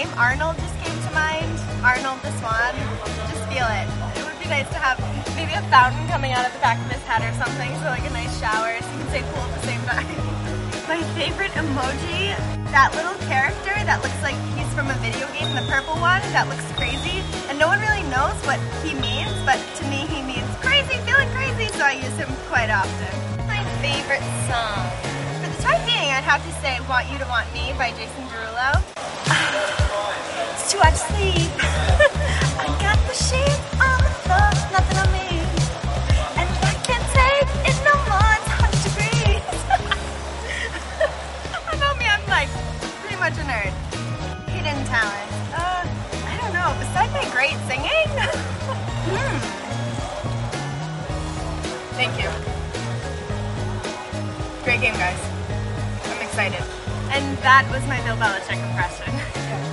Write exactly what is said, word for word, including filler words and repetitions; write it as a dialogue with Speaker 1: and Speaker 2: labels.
Speaker 1: name Arnold just came to mind. Arnold the Swan. Just feel it. It would be nice to have maybe a fountain coming out of the back of his head or something, so like a nice shower so you can say cool at the same time. My favorite emoji, that little character that looks like he's from a video game, the purple one, that looks crazy, and no one really knows what he means, but to me he means crazy, feeling crazy, so I use him quite often. My favorite song. For the time being, I'd have to say Want You to Want Me by Jason Derulo. It's too hard to sleep. I got the sheet on the floor, nothing on me. And I can't take it no more, it's hard to breathe. About me, I'm like pretty much a nerd. Hidden talent. Uh, I don't know, besides my great singing? hmm. Thank you. Great game, guys. I'm excited. And that was my Bill Belichick impression.